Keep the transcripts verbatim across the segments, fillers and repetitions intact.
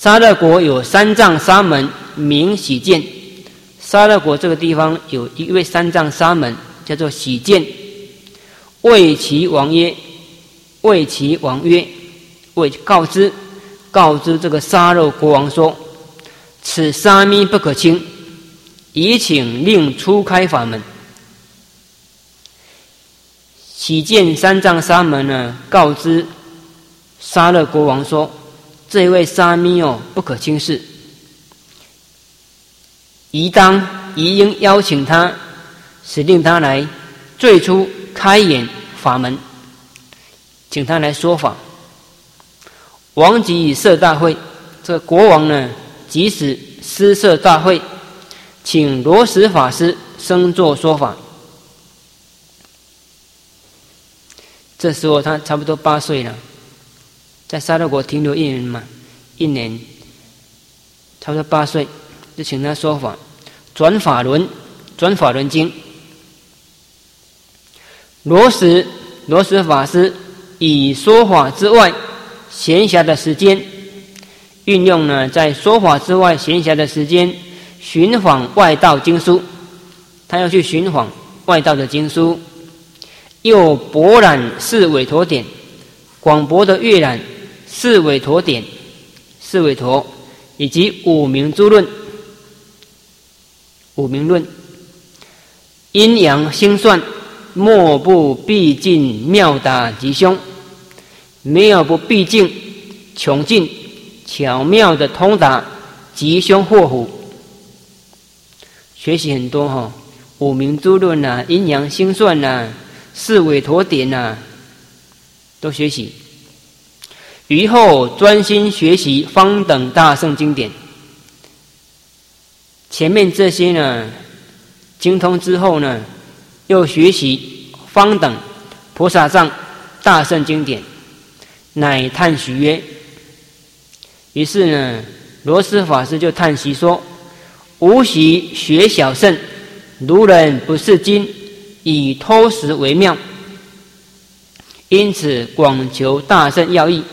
沙勒国有三藏沙门名喜见。沙勒国这个地方有一位三藏沙门，叫做喜见。谓其王曰：谓其王曰，谓告知告知这个沙勒国王说：此沙弥不可轻，宜请令初开法门。喜见三藏沙门呢，告知沙勒国王说：这一位沙弥哦，不可轻视，宜当宜应邀请他，使令他来最初开演法门，请他来说法。王即设大会，这个国王呢，即使施设大会，请罗什法师升座说法。这时候他差不多八岁了，在沙勒国停留一年嘛，一年，差不多八岁，就请他说法，转法轮，转法轮经。罗什罗什法师以说法之外闲暇的时间，运用呢在说法之外闲暇的时间，寻访外道经书，他要去寻访外道的经书，又博览四韦陀典，广博的阅览四韦陀典、四韦陀以及五明诸论、五明论，阴阳心算，莫不毕竟妙达吉凶，没有不毕竟穷尽巧妙的通达吉凶祸福。学习很多哈、哦，五明诸论呐、啊，阴阳心算呐、啊，四韦陀典呐、啊，都学习。于后专心学习方等大圣经典。前面这些呢，精通之后呢，又学习方等菩萨藏大圣经典，乃叹息曰：于是呢，罗什法师就叹息说：吾习学小圣，如人不是经，以偷食为妙，因此广求大圣要义。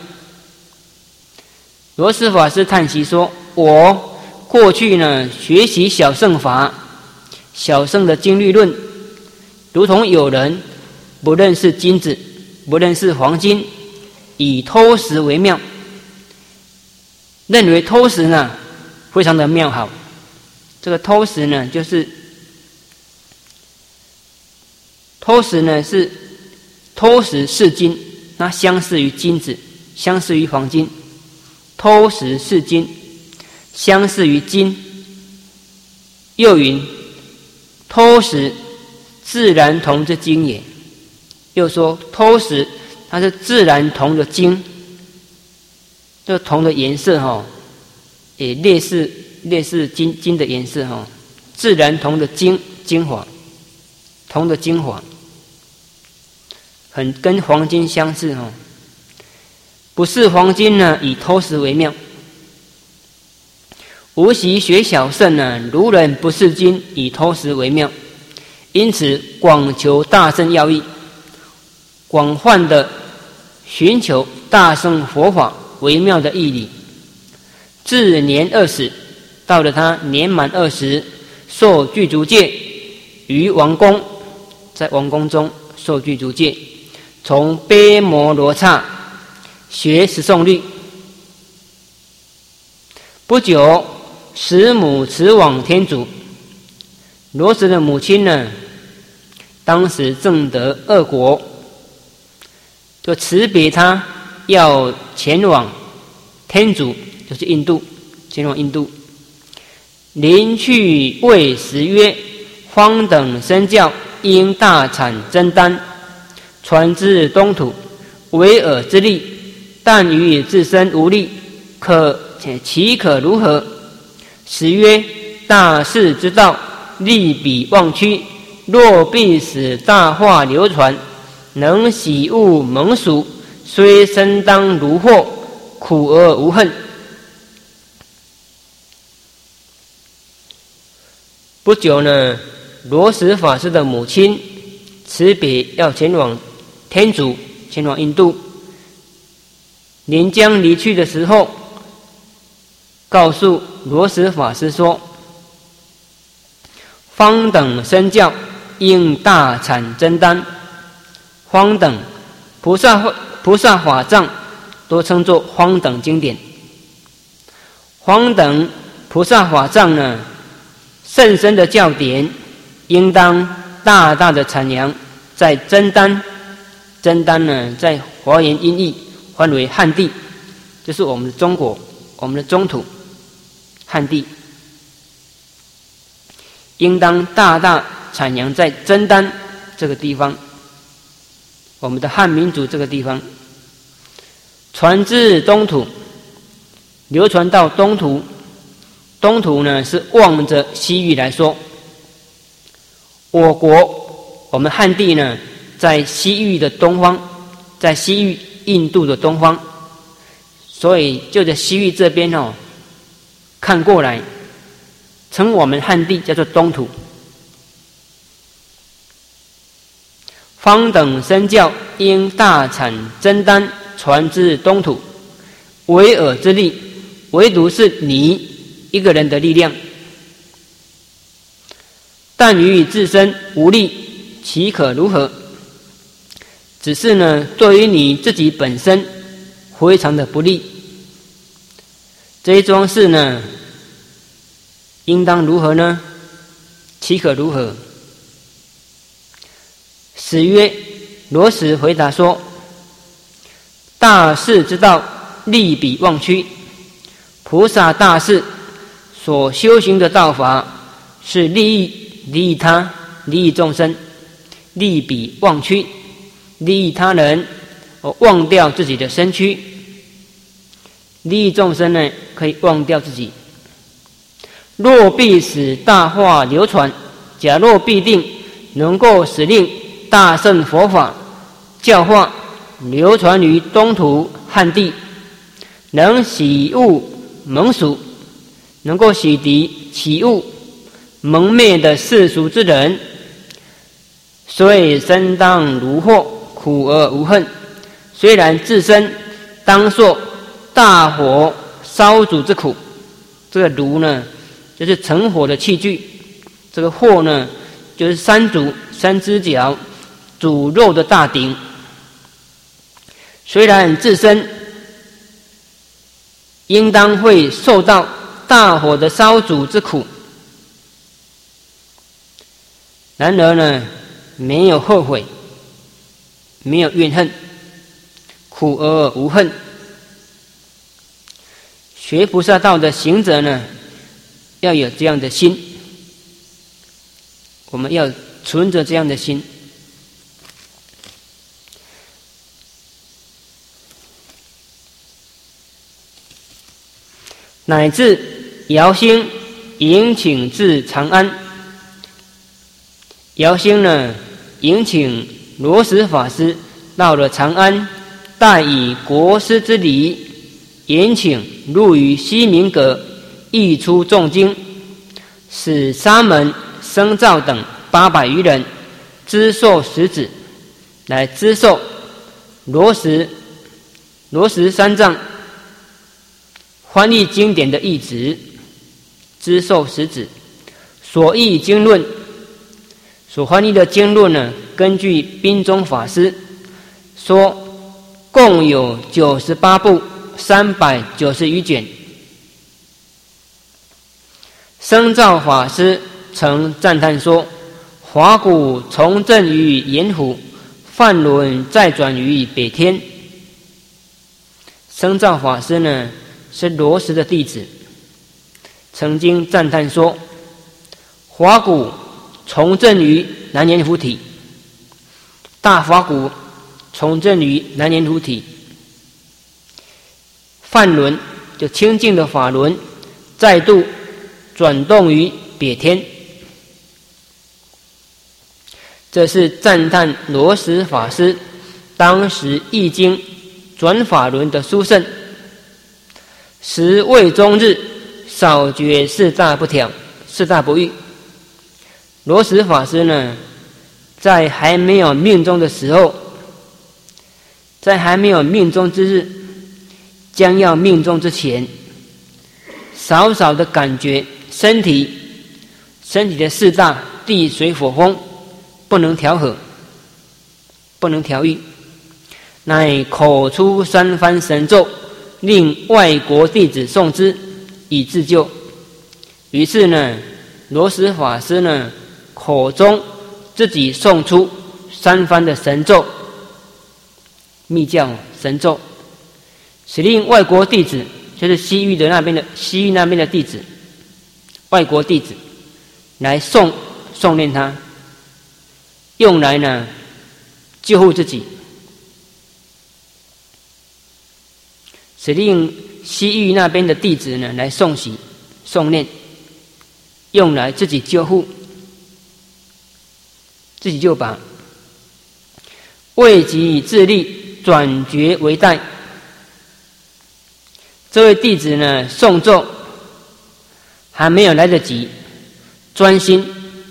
罗什法师叹息说：我过去呢学习小乘法，小乘的经律论，如同有人不认识金子，不认识黄金，以偷食为妙，认为偷食呢非常的妙好。这个偷食呢，就是偷食呢是偷食是金，那相似于金子，相似于黄金。偷食是金，相似于金。又云：偷食自然铜之金也。又说偷食它是自然铜的金，这个铜的颜色哈、哦，也类似类似金金的颜色哈、哦，自然铜的精精华，铜的精华，很跟黄金相似哈、哦。不是黄金呢，以偷食为妙。无习学小圣呢，如人不是金，以偷食为妙。因此广求大圣要义，广泛的寻求大圣佛法为妙的义理。至年二十，到了他年满二十，受具足戒，于王宫，在王宫中受具足戒，从卑摩罗刹学十诵律。不久，使母辞往天竺。罗什的母亲呢，当时正得恶果，就辞别他，要前往天竺，就是印度，前往印度。临去谓时曰：方等身教，应大产真丹，传至东土，为尔之力。但于自身无力，可其可如何？时曰：大事之道，利彼忘躯，若必使大化流传，能喜恶蒙属，虽身当如祸，苦而无恨。不久呢，罗什法师的母亲辞别要前往天竺，前往印度。临将离去的时候， 告诉罗什法师说：方等身教应大产真丹。方等菩萨菩萨法藏都称作方等经典。方等菩萨法藏呢，甚深的教典，应当大大的阐扬在真丹。真丹呢，在华严音译翻为汉地，就是我们的中国，我们的中土汉地，应当大大阐扬在真丹这个地方，我们的汉民族这个地方，传至东土，流传到东土。东土呢，是望着西域来说，我国我们汉地呢，在西域的东方，在西域印度的东方，所以就在西域这边哦，看过来，称我们汉地叫做东土。方等身教应大产真丹，传至东土，唯尔之力，唯独是你一个人的力量。但于自身无力，岂可如何？只是呢，对于你自己本身非常的不利。这一桩事呢，应当如何呢？岂可如何？史曰：罗什回答说：大士之道，利彼忘躯。菩萨大士所修行的道法，是利益利益他，利益众生，利彼忘躯，利益他人，而忘掉自己的身躯。利益众生呢，可以忘掉自己。若必使大化流传，假若必定能够使令大乘佛法教化流传于东土汉地，能洗悟蒙俗，能够洗涤起悟蒙昧的世俗之人，所以身当如获，苦而无恨。虽然自身当受大火烧煮之苦，这个炉呢，就是成火的器具；这个火呢，就是三足三只脚煮肉的大鼎。虽然自身应当会受到大火的烧煮之苦，然而呢，没有后悔，没有怨恨，苦而无恨。学菩萨道的行者呢，要有这样的心，我们要存着这样的心。乃至姚兴迎请至长安，姚兴呢迎请罗什法师到了长安，代以国师之礼，延请入于西明阁，译出众经，使沙门、僧肇等八百余人知受十子，来知受罗什罗什三藏翻译经典的译旨，知受十子所译经论，所翻译的经论呢，根据宾中法师说，共有九十八部，三百九十余卷。僧肇法师曾赞叹说：华骨从政于盐湖，梵轮再转于北天。僧肇法师呢，是罗什的弟子，曾经赞叹说：华骨从政于南阎浮提，大华骨从政于南阎浮提，梵轮就清净的法轮再度转动于别天。这是赞叹罗什法师当时译经转法轮的殊胜。时未终日，少觉四大不调，四大不遇。罗什法师呢，在还没有命终的时候，在还没有命终之日，将要命终之前， 少少的感觉身体身体的四大地水火风不能调和，不能调御，乃口出三番神咒，令外国弟子诵之，以自救。于是呢，罗什法师呢口中自己诵出三番的神咒，密教神咒，使令外国弟子，就是西域的那边的西域那边的弟子，外国弟子来诵诵念他，用来呢救护自己，使令西域那边的弟子呢来诵习诵念，用来自己救护，自己救拔。未及自立，转觉为殆。这位弟子呢诵咒还没有来得及专心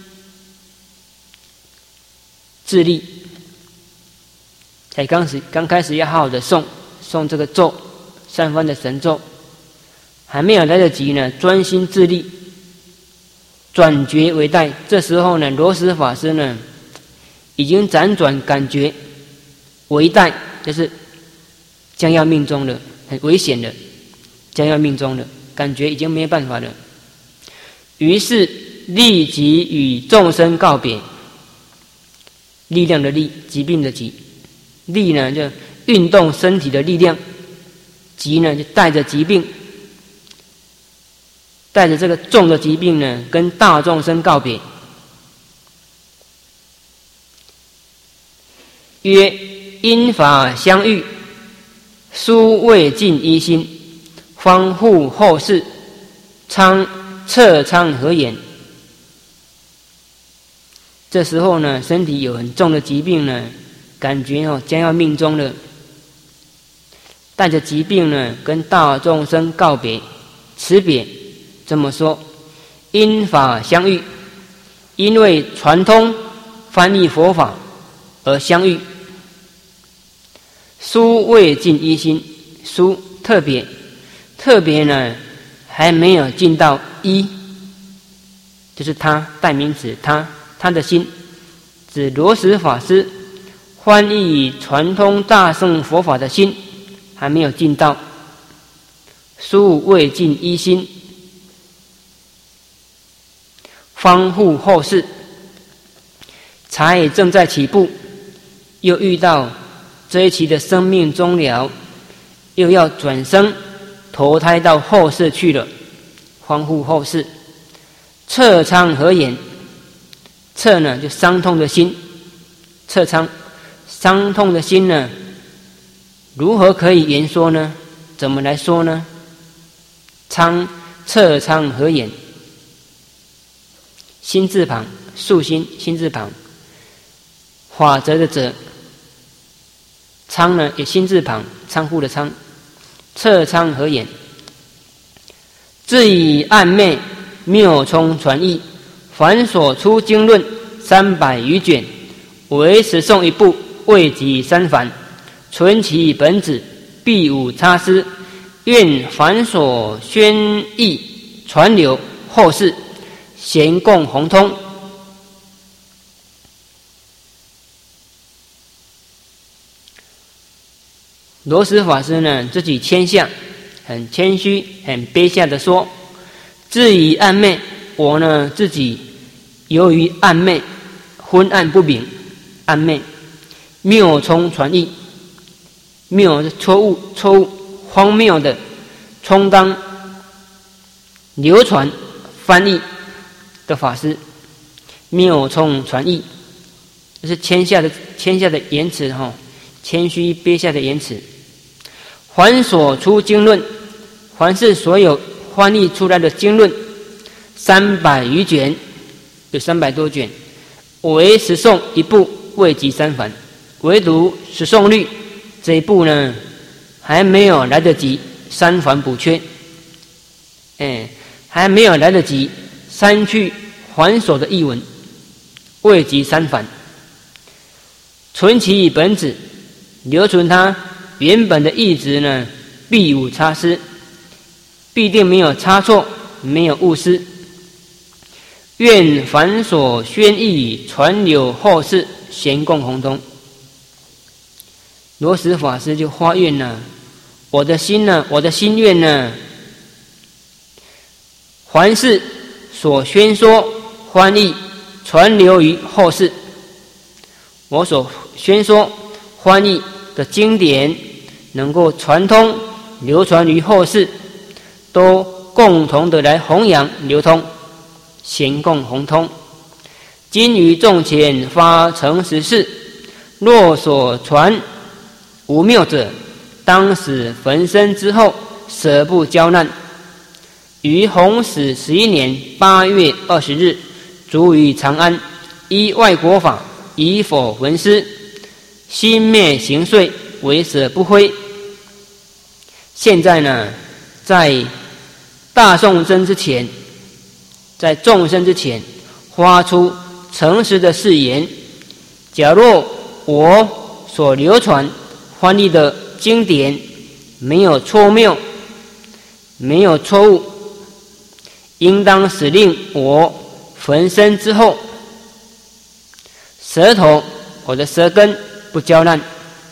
自立，才刚始刚开始要好好的诵诵这个咒，三番的神咒，还没有来得及呢专心自立，转觉为殆。这时候呢，罗什法师呢已经辗转感觉为殆，就是将要命中了，很危险的，将要命中了，感觉已经没有办法了。于是立即与众生告别。力量的力，疾病的疾，力呢就运动身体的力量，疾呢就带着疾病，带着这个重的疾病呢跟大众生告别。曰：因法相遇，殊未尽一心，方护后世，苍彻苍合眼。这时候呢，身体有很重的疾病呢，感觉哦将要命中了，带着疾病呢跟大众生告别辞别。这么说，因法相遇，因为传通翻译佛法而相遇。殊未尽一心，殊特别特别呢还没有尽到一，就是他代名词，他他的心，指罗什法师翻译传通大乘佛法的心还没有尽到，殊未尽一心，方护后世，才正在起步，又遇到这一期的生命终了，又要转生投胎到后世去了，方护后世，彻苍合眼。彻呢就伤痛的心，彻苍，伤痛的心呢如何可以言说呢？怎么来说呢？苍，彻苍合眼，心字旁，竖心，心字旁，法则的则，苍呢也心字旁，仓库的仓，彻苍合眼，自以暗昧谬充传译，凡所出经论三百余卷，唯持诵一部，未及三凡，存其本旨，必无差失。愿凡所宣译传流后世，咸共弘通。罗什法师呢自己谦下，很谦虚很卑下的说，自以暗昧，我呢自己由于暗昧，昏暗不明，暗昧，谬充传译，谬是错误错误荒谬的充当流传翻译的法师，谬充传译，这是谦下的谦下的言辞哈，谦虚卑下的言辞。凡所出经论，凡是所有翻译出来的经论，三百余卷，有三百多卷，唯持诵一部，未及三凡，唯独持诵率这一部呢，还没有来得及三凡补缺，哎，还没有来得及删去繁琐的译文，未及三凡，存其本旨，留存它原本的意旨呢，必无差失。 必定没有差错，没有误失。愿凡所宣译，传流后世，咸共宏通。罗什法师就发愿了，我的心呢，我的心愿呢，凡是所宣说、翻译、传流于后世，我所宣说、翻译的经典，能够传通、流传于后世，都共同的来弘扬、流通，咸共宏通。今于众前发诚实事，若所传无谬者，当使焚身之后，舍不交难。于弘始十一年八月二十日，卒于长安，依外国法，以否闻师，心灭形碎，为舍不灰。现在呢，在大众生之前，在众生之前，发出诚实的誓言：假若我所流传翻译的经典没有错谬，没有错误，应当使令我焚身之后，舌头，我的舌根不交难。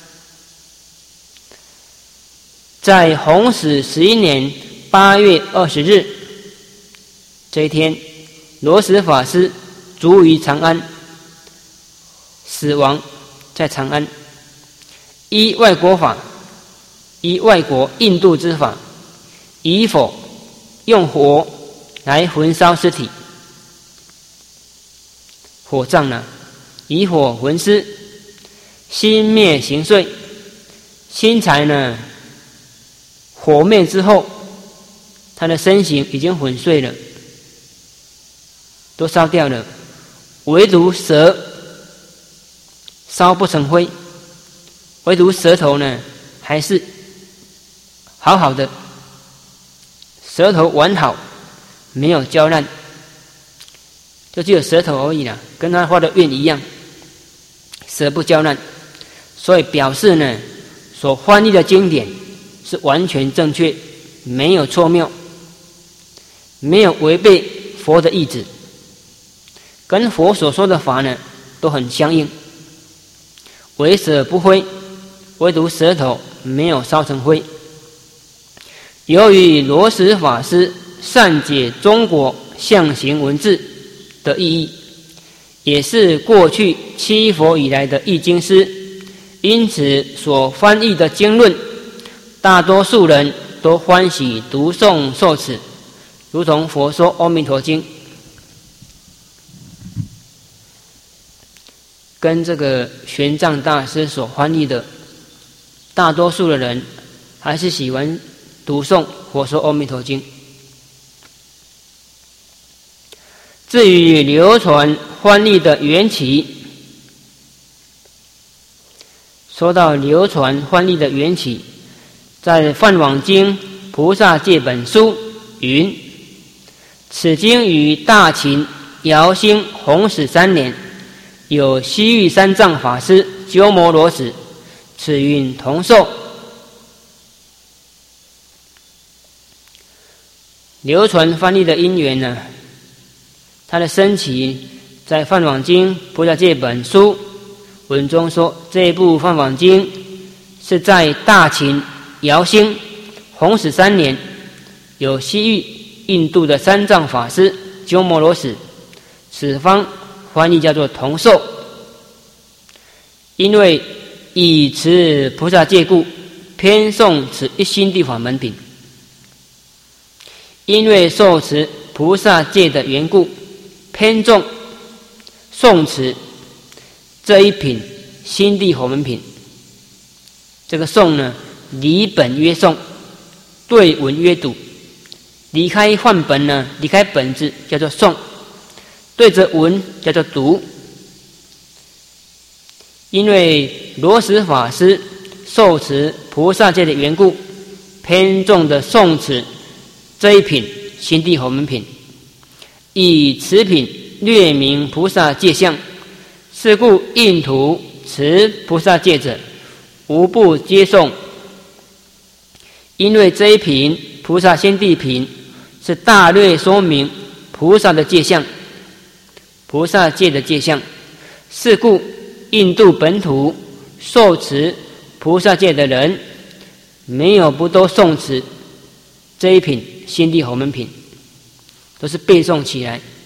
在弘始十一年八月二十日这一天，罗什法师卒于长安，死亡在长安。依外国法，依外国印度之法，以否用火来焚烧尸体，火葬呢，以火焚尸，心灭形碎，心才呢火灭之后，他的身形已经粉碎了，都烧掉了，唯独舌烧不成灰，唯独舌头呢还是好好的，舌头完好，没有焦烂，就只有舌头而已啦，跟他发的愿一样，舌不焦烂，所以表示呢，所翻译的经典是完全正确，没有错谬，没有违背佛的意志，跟佛所说的法呢都很相应，为舍不灰，唯独舌头没有烧成灰。由于罗什法师善解中国象形文字的意义，也是过去七佛以来的译经师，因此所翻译的经论，大多数人都欢喜读诵受持，如同佛说《阿弥陀经》，跟这个玄奘大师所翻译的，大多数的人还是喜欢读诵佛说《阿弥陀经》。至于流传翻译的缘起，说到流传翻译的缘起，在《梵网经·菩萨戒本书》云：此经于大秦尧兴弘始三年，有西域三藏法师鸠摩罗什，此云同寿。流传翻译的因缘呢，它的升起在《梵网经·菩萨戒本书》文中说，这一部《梵网经》是在大秦尧兴弘始三年，有西域印度的三藏法师鸠摩罗什，此方翻译叫做同寿。因为以持菩萨戒故，偏诵此一心地法门品。因为受持菩萨戒的缘故，偏重诵持这一品心地法门品。这个诵呢，离本约诵，对文约读。离开梵本呢，离开本质叫做诵，对着文叫做读。因为罗什法师受持菩萨戒的缘故，偏重的诵持这一品心地法门品，以此品略明菩萨戒相，是故印图持菩萨戒者，无不接诵。因为这一品菩萨心地品，是大略说明菩萨的戒相，菩萨戒的戒相。是故印度本土受持菩萨戒的人，没有不都诵持这一品心地侯门品，都是背诵起来。